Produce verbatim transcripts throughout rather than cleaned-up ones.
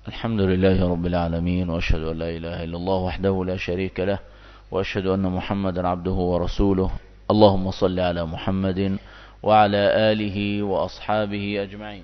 الحمد لله رب العالمين، وأشهد أن لا إله إلا الله وحده لا شريك له، وأشهد أن محمدا عبده ورسوله. اللهم صل على محمد وعلى آله وأصحابه أجمعين.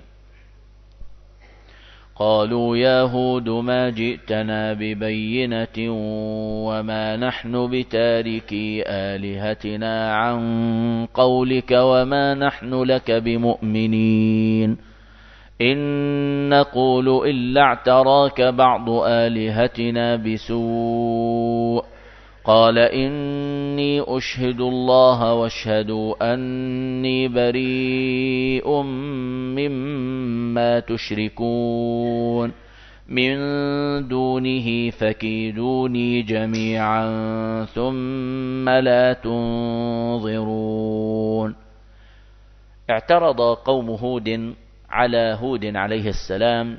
قالوا يا هود ما جئتنا ببينة وما نحن بتاركي آلهتنا عن قولك وما نحن لك بمؤمنين، إن نقول إلا اعتراك بعض آلهتنا بسوء. قال إني أشهد الله واشهدوا أني بريء مما تشركون من دونه فكيدوني جميعا ثم لا تنظرون. اعترض قوم هود على هود عليه السلام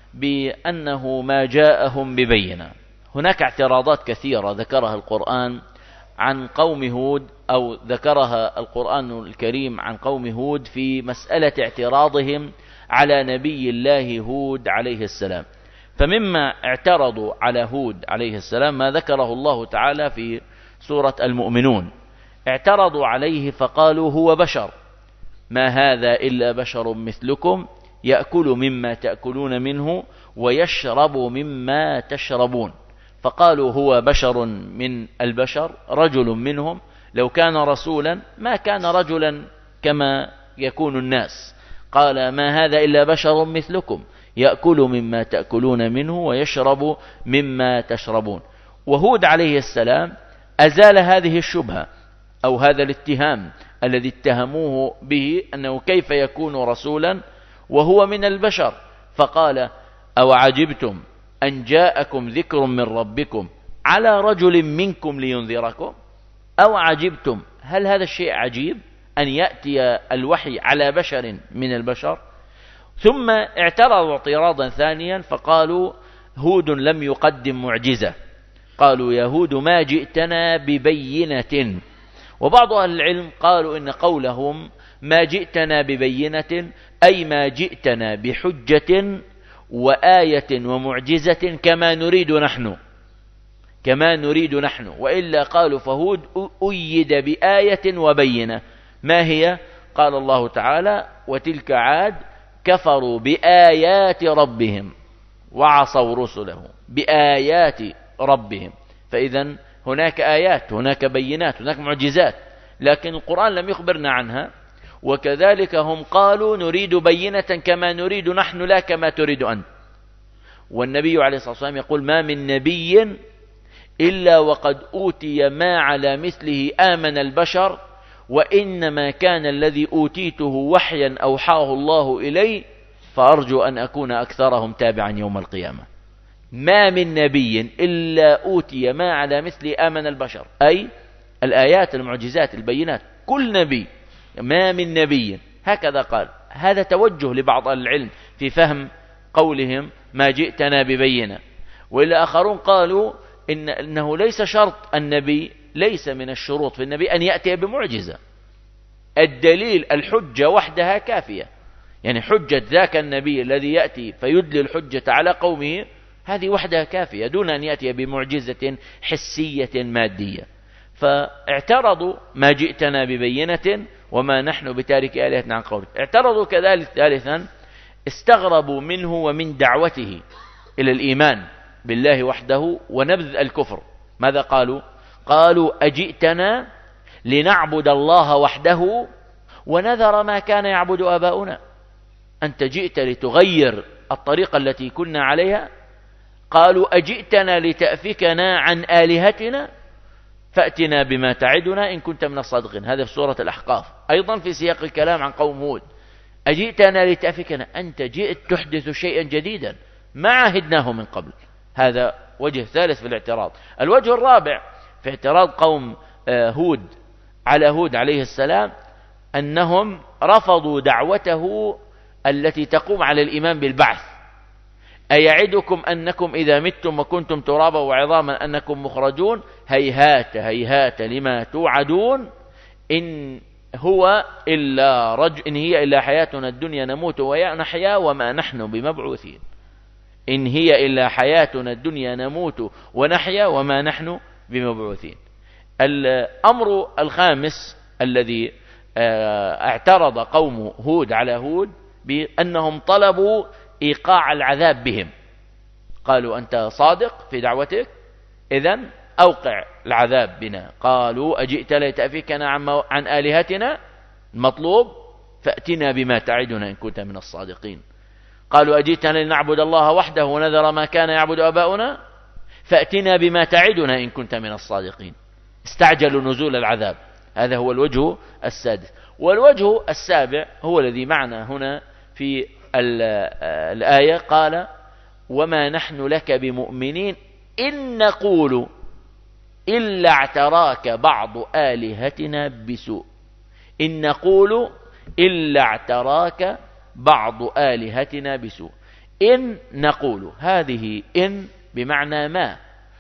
بأنه ما جاءهم ببينة. هناك اعتراضات كثيرة ذكرها القرآن عن قوم هود، أو ذكرها القرآن الكريم عن قوم هود في مسألة اعتراضهم على نبي الله هود عليه السلام. فمما اعترضوا على هود عليه السلام ما ذكره الله تعالى في سورة المؤمنون. اعترضوا عليه فقالوا هو بشر، ما هذا إلا بشر مثلكم يأكل مما تأكلون منه ويشرب مما تشربون. فقالوا هو بشر من البشر، رجل منهم، لو كان رسولا ما كان رجلا كما يكون الناس. قال ما هذا إلا بشر مثلكم يأكل مما تأكلون منه ويشرب مما تشربون. وهود عليه السلام أزال هذه الشبهة أو هذا الاتهام الذي اتهموه به، أنه كيف يكون رسولا وهو من البشر. فقال أو عجبتم أن جاءكم ذكر من ربكم على رجل منكم لينذركم. أو عجبتم، هل هذا الشيء عجيب أن يأتي الوحي على بشر من البشر؟ ثم اعترضوا اعتراضا ثانيا فقالوا هود لم يقدم معجزة. قالوا يا هود ما جئتنا ببينة. وبعض أهل العلم قالوا إن قولهم ما جئتنا ببينة أي ما جئتنا بحجة وآية ومعجزة كما نريد نحن كما نريد نحن وإلا قالوا فهود أيد بآية وبينة. ما هي؟ قال الله تعالى وتلك عاد كفروا بآيات ربهم وعصوا رسله. بآيات ربهم، فإذا هناك آيات، هناك بينات، هناك معجزات، لكن القرآن لم يخبرنا عنها. وكذلك هم قالوا نريد بينة كما نريد نحن لا كما تريد أنت. والنبي عليه الصلاة والسلام يقول ما من نبي إلا وقد أوتي ما على مثله آمن البشر، وإنما كان الذي أوتيته وحيا أوحاه الله إلي، فأرجو أن أكون أكثرهم تابعا يوم القيامة. ما من نبي إلا أوتي ما على مثل آمن البشر، أي الآيات المعجزات البينات. كل نبي، ما من نبي، هكذا قال. هذا توجه لبعض العلم في فهم قولهم ما جئتنا ببينة. وإلا آخرون قالوا إن إنه ليس شرط النبي، ليس من الشروط في النبي أن يأتي بمعجزة. الدليل الحجة وحدها كافية. يعني حجة ذاك النبي الذي يأتي فيدلي الحجة على قومه هذه وحدها كافية دون أن يأتي بمعجزة حسية مادية. فاعترضوا ما جئتنا ببينة وما نحن بتارك آلهتنا عن قولك. اعترضوا كذلك ثالثا استغربوا منه ومن دعوته إلى الإيمان بالله وحده ونبذ الكفر. ماذا قالوا؟ قالوا أجئتنا لنعبد الله وحده ونذر ما كان يعبد آباؤنا. أنت جئت لتغير الطريقة التي كنا عليها. قالوا أجئتنا لتأفكنا عن آلهتنا فأتنا بما تعدنا إن كنت من الصادقين. هذا في سورة الأحقاف، أيضا في سياق الكلام عن قوم هود. أجئتنا لتأفكنا، أنت جئت تحدث شيئا جديدا ما عهدناه من قبل. هذا وجه ثالث في الاعتراض. الوجه الرابع في اعتراض قوم هود على هود عليه السلام أنهم رفضوا دعوته التي تقوم على الإيمان بالبعث. أيعدكم أنكم إذا متم وكنتم ترابا وعظاما أنكم مخرجون هيهات هيهات لما توعدون إن هو إلا رجل إن هي إلا حياتنا الدنيا نموت ونحيا وما نحن بمبعوثين. إن هي إلا حياتنا الدنيا نموت ونحيا وما نحن بمبعوثين. الأمر الخامس الذي اعترض قوم هود على هود بأنهم طلبوا إيقاع العذاب بهم. قالوا أنت صادق في دعوتك، إذن أوقع العذاب بنا. قالوا أجئت لتأفكنا عن آلهتنا، المطلوب فأتنا بما تعدنا إن كنت من الصادقين. قالوا أجئتنا لنعبد الله وحده ونذر ما كان يعبد آباؤنا، فأتنا بما تعدنا إن كنت من الصادقين. استعجلوا نزول العذاب. هذا هو الوجه السادس. والوجه السابع هو الذي معنا هنا في الآية. قال وما نحن لك بمؤمنين إن نقول إلا اعتراك بعض آلهتنا بسوء. إن نقول إلا اعتراك بعض آلهتنا بسوء. إن نقول، هذه إن بمعنى ما،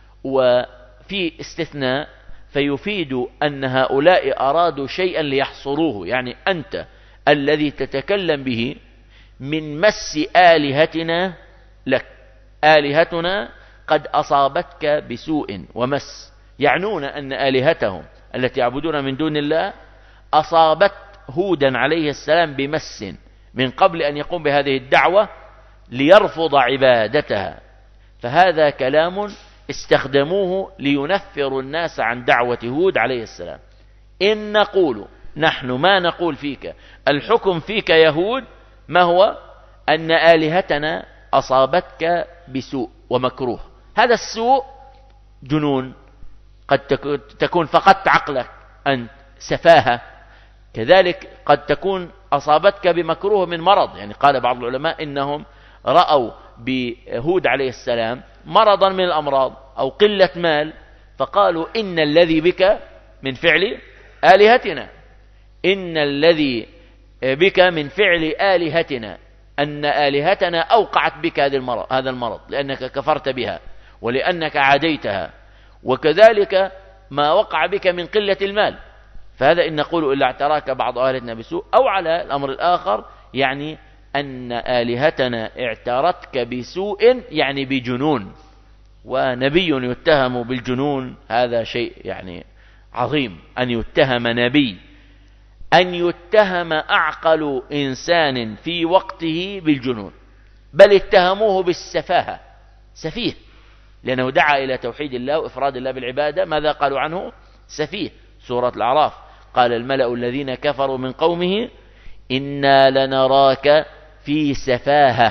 وفي استثناء فيفيد أن هؤلاء أرادوا شيئا ليحصروه. يعني أنت الذي تتكلم به من مس آلهتنا لك، آلهتنا قد أصابتك بسوء ومس، يعنون أن آلهتهم التي يعبدون من دون الله أصابت هودا عليه السلام بمس من قبل أن يقوم بهذه الدعوة ليرفض عبادتها. فهذا كلام استخدموه لينفروا الناس عن دعوة هود عليه السلام. إن نقول، نحن ما نقول فيك، الحكم فيك يا هود ما هو؟ أن آلهتنا أصابتك بسوء ومكروه. هذا السوء جنون، قد تكون فقدت عقلك أنت، سفاهة، كذلك قد تكون أصابتك بمكروه من مرض. يعني قال بعض العلماء إنهم رأوا بهود عليه السلام مرضا من الأمراض أو قلة مال، فقالوا إن الذي بك من فعل آلهتنا، إن الذي بك من فعل آلهتنا، أن آلهتنا أوقعت بك هذا المرض لأنك كفرت بها ولأنك عاديتها، وكذلك ما وقع بك من قلة المال. فهذا إن نقول إلا اعتراك بعض آلهتنا بسوء. أو على الأمر الآخر يعني أن آلهتنا اعترتك بسوء، يعني بجنون، ونبي يتهم بالجنون هذا شيء يعني عظيم. أن يتهم نبي، أن يتهم أعقل إنسان في وقته بالجنون، بل اتهموه بالسفاهة، سفيه، لأنه دعا إلى توحيد الله وإفراد الله بالعبادة. ماذا قالوا عنه؟ سفيه. سورة الأعراف قال الملأ الذين كفروا من قومه إنا لنراك في سفاهة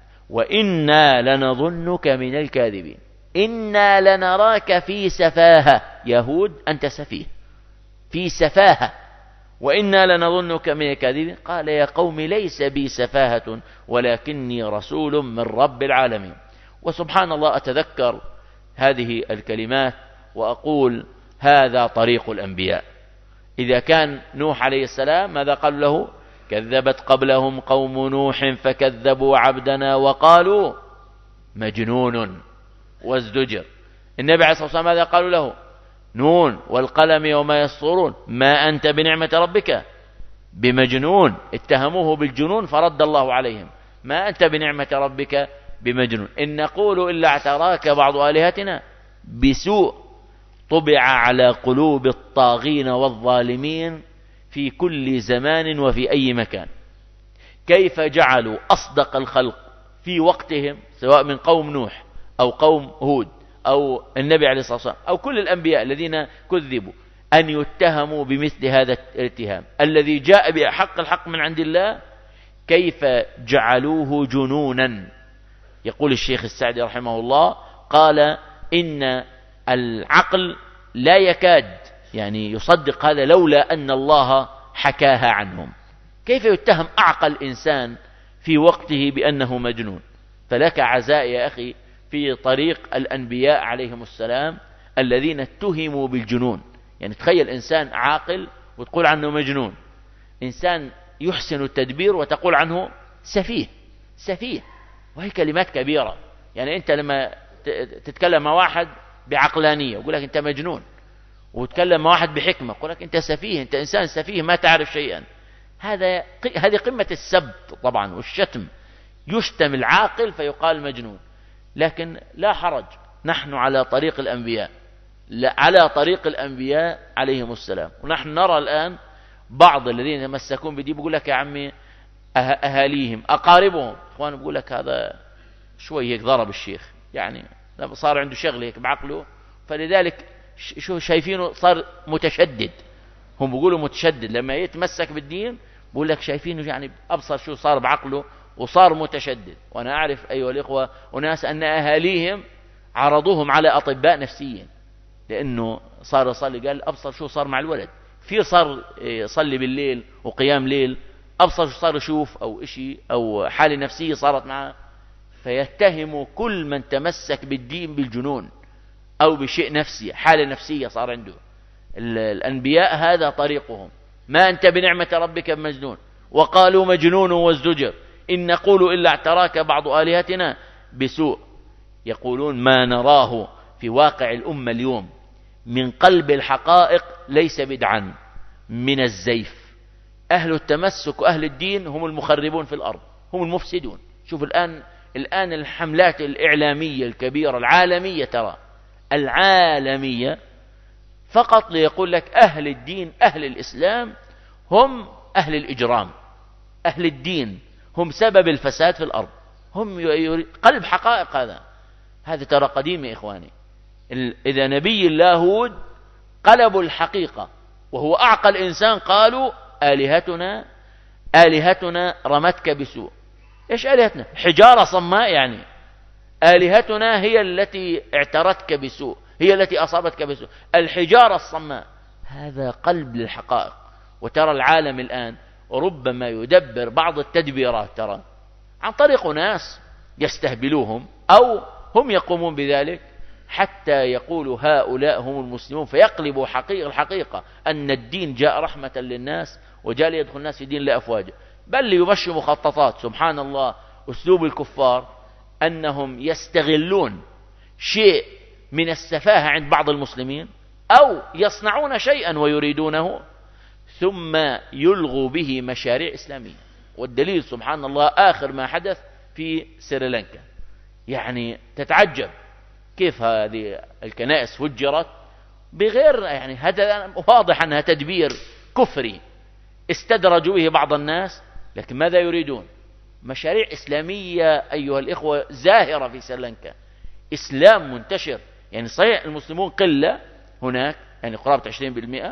وإنا لنظنك من الكاذبين. إنا لنراك في سفاهة، يهود أنت سفيه، في سفاهة، وإنا لنظنك من الكاذبين. قال يا قوم ليس بي سفاهة ولكني رسول من رب العالمين. وسبحان الله أتذكر هذه الكلمات وأقول هذا طريق الأنبياء. إذا كان نوح عليه السلام ماذا قال له؟ كذبت قبلهم قوم نوح فكذبوا عبدنا وقالوا مجنون وازدجر. النبي عليه الصلاة والسلام ماذا قالوا له؟ نون والقلم وما يسطرون ما أنت بنعمة ربك بمجنون. اتهموه بالجنون فرد الله عليهم، ما أنت بنعمة ربك بمجنون. إن نقول إلا اعتراك بعض آلهتنا بسوء طبع على قلوب الطاغين والظالمين في كل زمان وفي أي مكان. كيف جعلوا أصدق الخلق في وقتهم سواء من قوم نوح أو قوم هود أو النبي عليه الصلاة والسلام أو كل الأنبياء الذين كذبوا أن يتهموا بمثل هذا الاتهام الذي جاء بحق الحق من عند الله، كيف جعلوه جنونا. يقول الشيخ السعدي رحمه الله قال إن العقل لا يكاد يعني يصدق هذا لولا أن الله حكاها عنهم. كيف يتهم أعقل إنسان في وقته بأنه مجنون؟ فلك عزاء يا أخي في طريق الأنبياء عليهم السلام الذين اتهموا بالجنون. يعني تخيل إنسان عاقل وتقول عنه مجنون، إنسان يحسن التدبير وتقول عنه سفيه. سفيه وهي كلمات كبيرة. يعني أنت لما تتكلم مع واحد بعقلانية يقول لك أنت مجنون، وتكلم مع واحد بحكمة يقول لك أنت سفيه، أنت إنسان سفيه ما تعرف شيئا. هذا هذه قمة السب طبعا والشتم. يشتم العاقل فيقال مجنون. لكن لا حرج، نحن على طريق الأنبياء، على طريق الأنبياء عليهم السلام. ونحن نرى الآن بعض الذين يتمسكون بدي بيقول لك يا عمي أهاليهم أقاربهم، إخوان بيقول لك هذا شوي هيك ضرب الشيخ، يعني صار عنده شغل هيك بعقله، فلذلك شو شايفينه صار متشدد. هم بيقولوا متشدد لما يتمسك بالدين، بيقول لك شايفينه يعني أبصر شو صار بعقله وصار متشدد. وأنا أعرف أيها الإخوة وناس أن أهاليهم عرضوهم على أطباء نفسيين، لأنه صار يصلي قال أبصر شو صار مع الولد، في صار يصلي بالليل وقيام ليل، أبصر شو صار يشوف أو إشي أو حالة نفسية صارت معه، فيتهم كل من تمسك بالدين بالجنون أو بشيء نفسي، حالة نفسية صار عنده. الأنبياء هذا طريقهم، ما أنت بنعمة ربك بمجنون، وقالوا مجنون وازدجر إن نقول إلا اعتراك بعض آلهتنا بسوء. يقولون ما نراه في واقع الأمة اليوم من قلب الحقائق ليس بدعا من الزيف. أهل التمسك وأهل الدين هم المخربون في الأرض، هم المفسدون. شوف الآن الآن الحملات الإعلامية الكبيرة العالمية، ترى العالمية فقط ليقول لك أهل الدين أهل الإسلام هم أهل الإجرام، أهل الدين هم سبب الفساد في الأرض، هم قلب حقائق. هذا هذا ترى قديم يا إخواني. إذا نبي الله هود قلبوا الحقيقة وهو أعقل إنسان، قالوا آلهتنا آلهتنا رمتك بسوء. إيش آلهتنا؟ حجارة صماء، يعني آلهتنا هي التي اعترتك بسوء، هي التي أصابتك بسوء، الحجارة الصماء. هذا قلب للحقائق. وترى العالم الآن ربما يدبر بعض التدبيرات ترى عن طريق ناس يستهبلوهم أو هم يقومون بذلك، حتى يقولوا هؤلاء هم المسلمون، فيقلبوا حقيقة الحقيقة أن الدين جاء رحمة للناس وجاء ليدخل الناس في دين لا أفواجا، بل ليمشوا مخططات. سبحان الله، أسلوب الكفار أنهم يستغلون شيء من السفاهة عند بعض المسلمين، أو يصنعون شيئا ويريدونه ثم يلغوا به مشاريع إسلامية. والدليل سبحان الله آخر ما حدث في سريلانكا، يعني تتعجب كيف هذه الكنائس فجرت بغير، يعني هذا واضح أنها تدبير كفري استدرجوا به بعض الناس، لكن ماذا يريدون؟ مشاريع إسلامية أيها الإخوة زاهرة في سريلانكا، إسلام منتشر. يعني صحيح المسلمون قلة هناك، يعني قرابة عشرين بالمئة،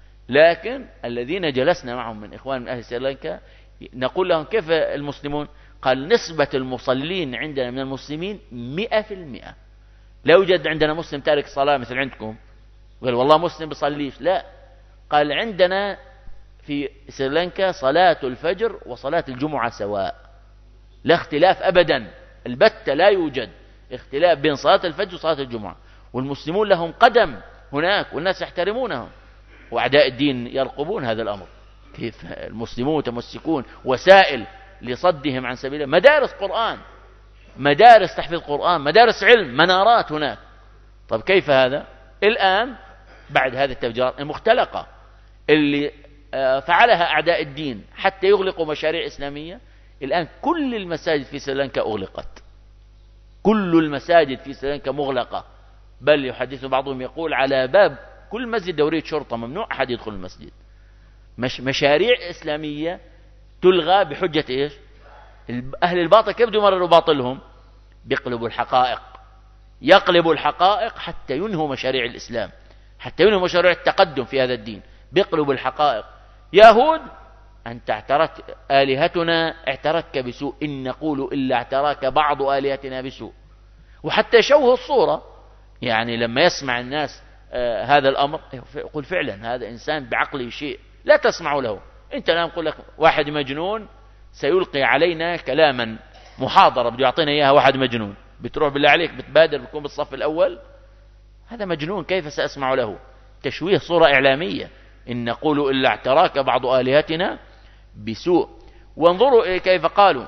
لكن الذين جلسنا معهم من إخوان من أهل سريلانكا نقول لهم كيف المسلمون؟ قال نسبة المصلين عندنا من المسلمين مئة في المئة. لا يوجد عندنا مسلم تارك صلاة مثل عندكم، قال والله مسلم بصليش، لا، قال عندنا في سريلانكا صلاة الفجر وصلاة الجمعة سواء، لا اختلاف أبدا، البتة لا يوجد اختلاف بين صلاة الفجر وصلاة الجمعة. والمسلمون لهم قدم هناك والناس يحترمونهم، وأعداء الدين يرقبون هذا الأمر. كيف المسلمون تمسكون وسائل لصدهم عن سبيل الله، مدارس قرآن، مدارس تحفيظ قرآن، مدارس علم، منارات هناك. طب كيف هذا الآن بعد هذه التفجيرات المختلقة اللي فعلها أعداء الدين حتى يغلقوا مشاريع إسلامية؟ الآن كل المساجد في سريلانكا أغلقت، كل المساجد في سريلانكا مغلقة، بل يحدث بعضهم يقول على باب كل مسجد دورية شرطة ممنوع أحد يدخل المسجد. مش مشاريع إسلامية تلغى بحجة إيش؟ أهل الباطل كيف يمرروا باطلهم؟ بيقلبوا الحقائق، يقلبوا الحقائق حتى ينهوا مشاريع الإسلام، حتى ينهوا مشاريع التقدم في هذا الدين، بيقلبوا الحقائق. يهود أنت اعترت آلهتنا اعترتك بسوء إن نقول إلا اعتراك بعض آلهتنا بسوء. وحتى يشوه الصورة، يعني لما يسمع الناس آه هذا الأمر يقول فعلا هذا إنسان بعقله شيء، لا تسمعوا له. أنت الآن نقول لك واحد مجنون سيلقي علينا كلاما، محاضرة بده يعطينا إياها واحد مجنون، بتروح بالله عليك بتبادر بتكون بالصف الأول، هذا مجنون كيف سأسمع له؟ تشويه صورة إعلامية، إن نقول إلا اعتراك بعض آلهتنا بسوء. وانظروا كيف قالوا،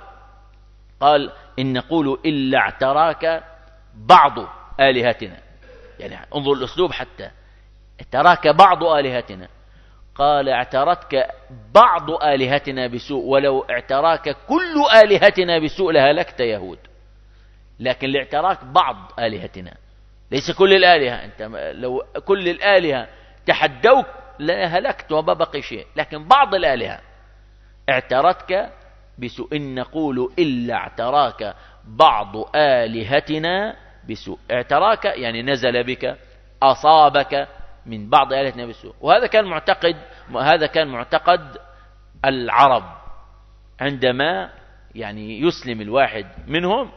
قال إن نقول إلا اعتراك بعض آلهتنا، يعني انظر الأسلوب، حتى اعتراك بعض آلهتنا، قال اعترتك بعض آلهتنا بسوء ولو اعتراك كل آلهتنا بسوء لهلكت يهود. لكن لاعتراك بعض آلهتنا، ليس كل الآلهة. أنت لو كل الآلهة تحدوك لهلكت وما بقي شيء، لكن بعض الآلهة اعترتك بسوء. إن نقول إلا اعتراك بعض آلهتنا بسوء. اعتراك يعني نزل بك، أصابك من بعض آلهتنا بسوء. وهذا كان معتقد هذا كان معتقد العرب عندما يعني يسلم الواحد منهم،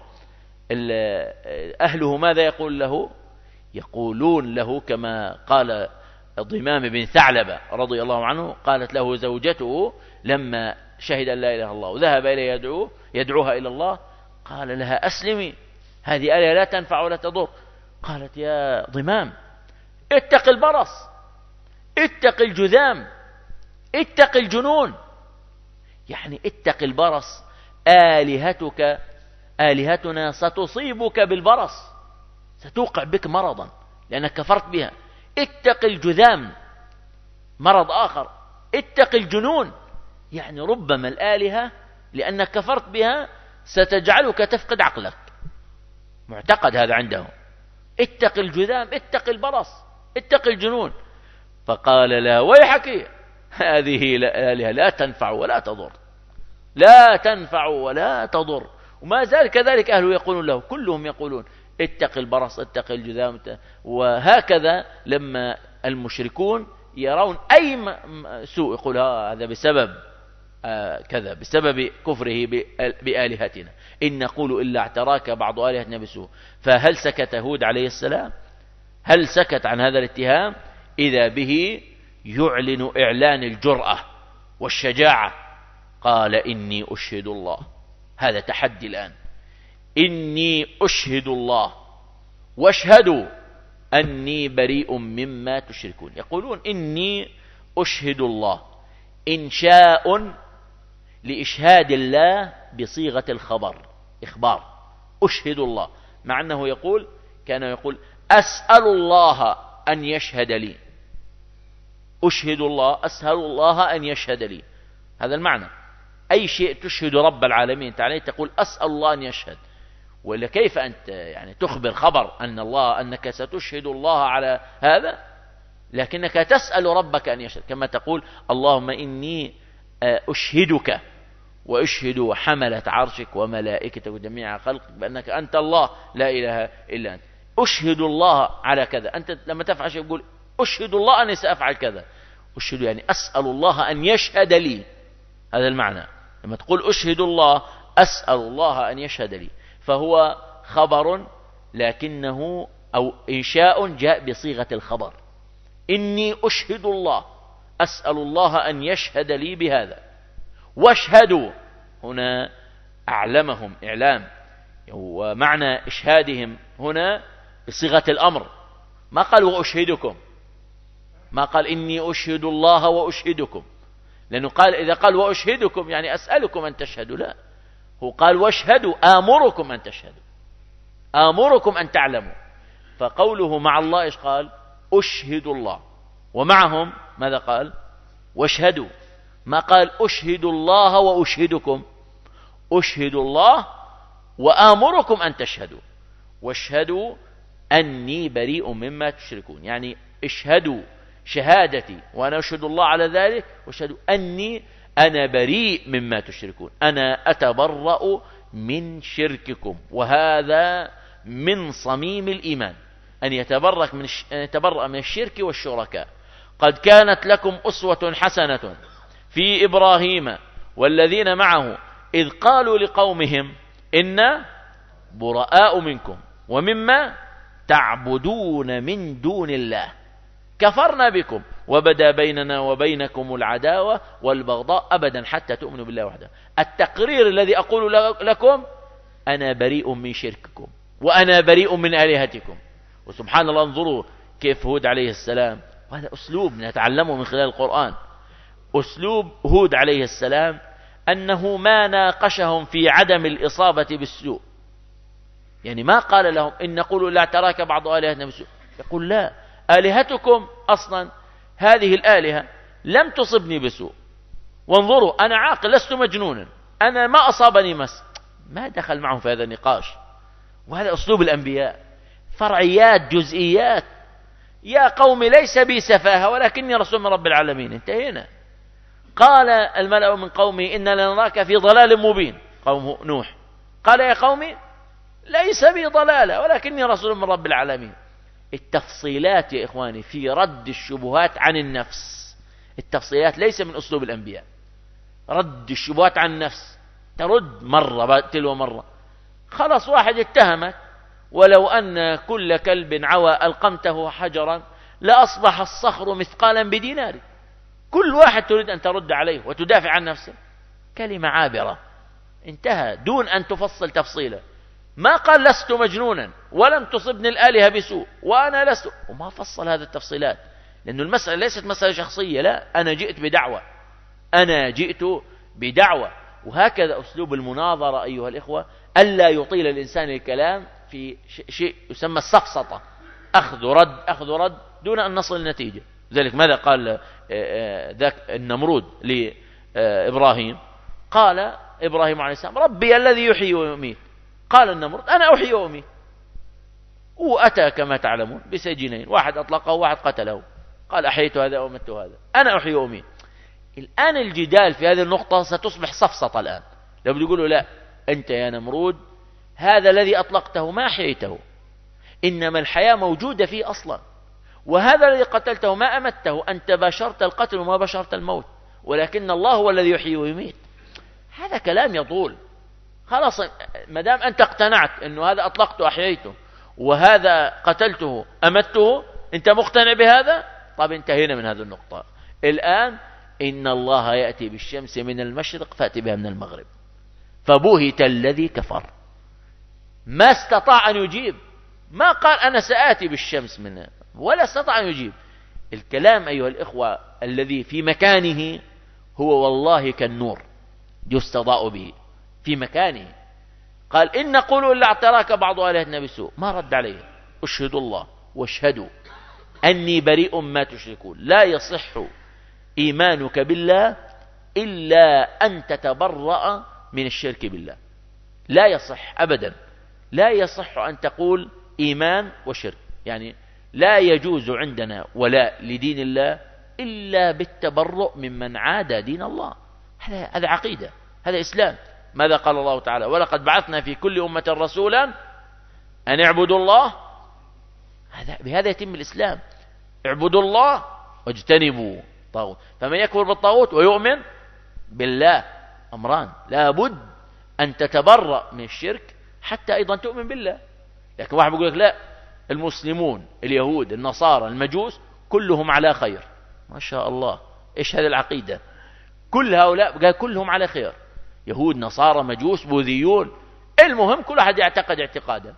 أهله ماذا يقول له؟ يقولون له كما قال ضمام بن ثعلبة رضي الله عنه، قالت له زوجته لما شهد أن لا إله إلا الله وذهب إليه يدعوه يدعوها إلى الله، قال لها أسلمي، هذه آلهة لا تنفع ولا تضر. قالت يا ضمام اتق البرص، اتق الجذام، اتق الجنون. يعني اتق البرص، آلهتك آلهتنا ستصيبك بالبرص، ستوقع بك مرضا لأنك كفرت بها. اتق الجذام، مرض آخر. اتق الجنون، يعني ربما الآلهة لأنك كفرت بها ستجعلك تفقد عقلك. معتقد هذا عنده. اتق الجذام، اتق البرص، اتق الجنون. فقال لها ويحك، هذه الآلهة لا تنفع ولا تضر، لا تنفع ولا تضر. وما زال كذلك أهله يقولون له، كلهم يقولون اتق البرص، اتق الجذام. وهكذا لما المشركون يرون أي سوء يقول هذا بسبب كذا، بسبب كفره بآلهتنا. إن نقول إلا اعتراك بعض آلهتنا بسوء. فهل سكت هود عليه السلام؟ هل سكت عن هذا الاتهام؟ إذا به يعلن إعلان الجرأة والشجاعة. قال إني أشهد الله. هذا تحدي الآن. إني أشهد الله واشهدوا أني بريء مما تشركون. يقولون إني أشهد الله، إنشاء لإشهاد الله بصيغة الخبر، إخبار. أشهد الله، مع أنه يقول كان يقول أسأل الله أن يشهد لي. أشهد الله، أسأل الله أن يشهد لي، هذا المعنى. أي شيء تشهد رب العالمين تعالى تقول أسأل الله أن يشهد. ولا كيف أنت يعني تخبر خبر أن الله أنك ستشهد الله على هذا، لكنك تسأل ربك أن يشهد. كما تقول اللهم إني أشهدك وأشهد حملة عرشك وملائكتك وجميع خلقك بأنك أنت الله لا إله إلا أنت. أشهد الله على كذا. أنت لما تفعل شيء يقول أشهد الله أني سأفعل كذا. أشهد يعني أسأل الله أن يشهد لي، هذا المعنى. لما تقول أشهد الله أسأل الله أن يشهد لي، فهو خبر لكنه أو إنشاء جاء بصيغة الخبر. إني أشهد الله، أسأل الله أن يشهد لي بهذا. واشهدوا، هنا أعلمهم إعلام، ومعنى إشهادهم هنا بصيغة الأمر. ما قال وأشهدكم، ما قال إني أشهد الله وأشهدكم، لأنه قال إذا قال وأشهدكم يعني أسألكم أن تشهدوا، لا، هو قال واشهدوا، آمركم أن تشهدوا، آمركم أن تعلموا. فقوله مع الله إيش قال؟ أشهد الله. ومعهم ماذا قال؟ واشهدوا. ما قال أشهد الله وأشهدكم، أشهد الله وآمركم أن تشهدوا. واشهدوا أني بريء مما تشركون، يعني اشهدوا شهادتي وأنا أشهد الله على ذلك، واشهدوا أني أنا بريء مما تشركون، أنا أتبرأ من شرككم. وهذا من صميم الإيمان، أن يتبرأ من يتبرأ من الشرك والشركاء. قد كانت لكم أسوة حسنة في إبراهيم والذين معه إذ قالوا لقومهم إنا براء منكم ومما تعبدون من دون الله كفرنا بكم وبدا بيننا وبينكم العداوة والبغضاء أبدا حتى تؤمنوا بالله وحده. التقرير الذي أقول لكم أنا بريء من شرككم وأنا بريء من آلهتكم. وسبحان الله، انظروا كيف هود عليه السلام، وهذا أسلوب نتعلمه من خلال القرآن. أسلوب هود عليه السلام أنه ما ناقشهم في عدم الإصابة بالسوء، يعني ما قال لهم إن نقول لا تراك بعض آلهتنا بالسوء، يقول لا، آلهتكم أصلا هذه الآلهة لم تصبني بسوء، وانظروا أنا عاقل لست مجنونا، أنا ما أصابني مس. ما دخل معهم في هذا النقاش، وهذا أسلوب الأنبياء، فرعيات جزئيات. يا قوم ليس بي سفاهة ولكني رسول من رب العالمين، انتهينا. قال الملأ من قومه إنا لنراك في ضلال مبين، قوم نوح. قال يا قوم ليس بي ضلالة ولكني رسول من رب العالمين. التفصيلات يا إخواني في رد الشبهات عن النفس، التفصيلات ليس من أسلوب الأنبياء. رد الشبهات عن النفس، ترد مرة تلو مرة. خلص واحد اتهمك، ولو أن كل كلب عوى ألقمته حجرا لأصبح الصخر مثقالا بدينار. كل واحد تريد أن ترد عليه وتدافع عن نفسه، كلمة عابرة انتهى دون أن تفصل تفصيلا. ما قال لست مجنونا ولم تصبني الآلهة بسوء وأنا لست، وما فصل هذه التفصيلات، لأن المسألة ليست مسألة شخصية، لا، أنا جئت بدعوة، أنا جئت بدعوة. وهكذا أسلوب المناظرة أيها الإخوة، ألا يطيل الإنسان الكلام في شيء يسمى السفسطة، أخذ رد أخذ رد دون أن نصل النتيجة. ذلك ماذا قال ذاك النمرود لإبراهيم؟ قال إبراهيم عليه السلام ربي الذي يحيي ويميت. قال النمرود أنا أحيي وأميت. وأتى كما تعلمون بسجينين، واحد أطلقه وواحد قتله. قال أحييت هذا وأمت هذا، أنا أحيي وأميت. الآن الجدال في هذه النقطة ستصبح سفسطة. الآن لو بيقولوا لا، أنت يا نمرود هذا الذي أطلقته ما أحييته، إنما الحياة موجودة فيه أصلا، وهذا الذي قتلته ما أمته، أنت باشرت القتل وما باشرت الموت، ولكن الله هو الذي يحيي ويميت. هذا كلام يطول. خلاص ما دام أنت اقتنعت أنه هذا أطلقته أحييته وهذا قتلته أمته، أنت مقتنع بهذا، طب انتهينا من هذه النقطة. الآن إن الله يأتي بالشمس من المشرق فأتي بها من المغرب. فبهت الذي كفر، ما استطاع أن يجيب، ما قال أنا سآتي بالشمس منها، ولا استطاع أن يجيب. الكلام أيها الإخوة الذي في مكانه هو والله كالنور يستضاء به في مكانه. قال إن نقول إلا اعتراك بعض آلهتنا بسوء، ما رد عليه. أشهد الله واشهدوا أني بريء ما تشركون. لا يصح إيمانك بالله إلا أن تتبرأ من الشرك بالله، لا يصح أبدا. لا يصح أن تقول إيمان وشرك، يعني لا يجوز عندنا ولاء لدين الله إلا بالتبرؤ ممن عاد دين الله. هذا هذا عقيدة، هذا إسلام. ماذا قال الله تعالى؟ ولقد بعثنا في كل أمة رسولا أن اعبدوا الله. هذا بهذا يتم الإسلام. اعبدوا الله واجتنبوا الطاغوت. فمن يكفر بالطاغوت ويؤمن بالله، أمران، لابد أن تتبرأ من الشرك حتى أيضا تؤمن بالله. لكن واحد بيقول لك لا، المسلمون اليهود النصارى المجوس كلهم على خير. ما شاء الله، إيش هذه العقيدة؟ كل هؤلاء قال كلهم على خير، يهود نصارى مجوس بوذيون، المهم كل أحد يعتقد اعتقادا.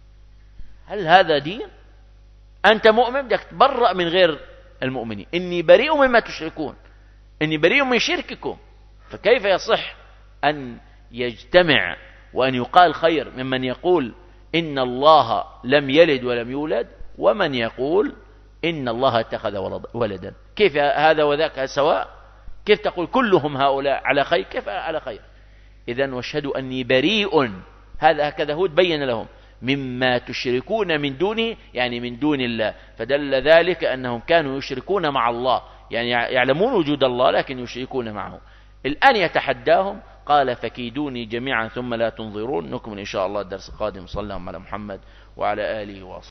هل هذا دين؟ أنت مؤمن بدك تبرأ من غير المؤمنين. إني بريء مما تشركون، إني بريء من شرككم. فكيف يصح أن يجتمع وأن يقال خير ممن يقول إن الله لم يلد ولم يولد، ومن يقول إن الله اتخذ ولدا؟ كيف هذا وذاك سواء؟ كيف تقول كلهم هؤلاء على خير؟ كيف على خير؟ إذن واشهدوا أني بريء، هذا هكذا هود بين لهم، مما تشركون من دونه، يعني من دون الله. فدل ذلك أنهم كانوا يشركون مع الله، يعني يعلمون وجود الله لكن يشركون معه. الآن يتحداهم، قال فكيدوني جميعا ثم لا تنظرون. نكمل إن شاء الله الدرس القادم. صلى الله على محمد وعلى آله وصحبه.